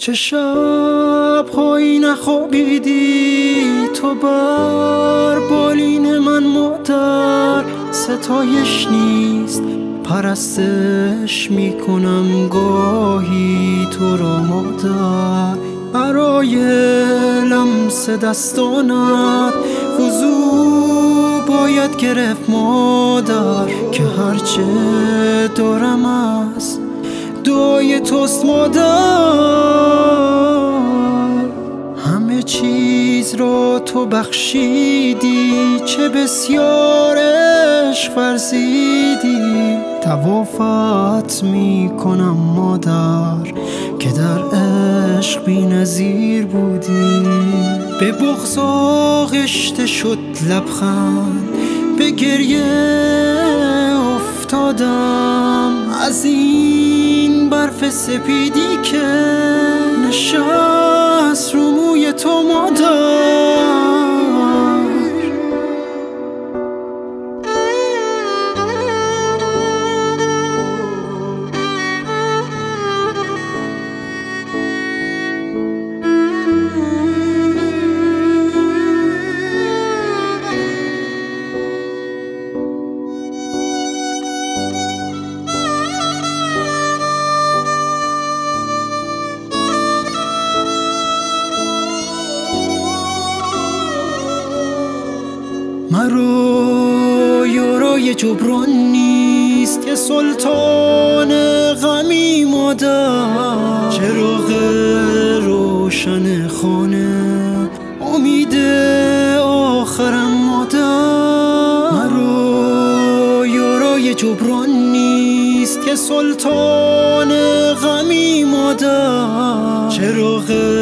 چه شب‌هایی نخوابیدی تو بر بالین من مادر، ستایش نیست پرستش میکنم گاهی تو را مادر. برای لمس دستانت وضو باید گرفت مادر، که هرچه دارم از دعای توست مادر. همه چیز را تو بخشیدی، چه بسیار عشق ورزیدی. طوافت میکنم مادر که در عشق بی نظیر بودی. به بغض آغشته شد لبخند، به گریه افتادم از این برف سپیدی که نشست رو موی تو مادر. مرا یارای جبران نیست که سلطان غمی مادر. چراغ روشن خانه امید آخرم مادر. مرا یارای جبران نیست که سلطان غمی مادر. چراغ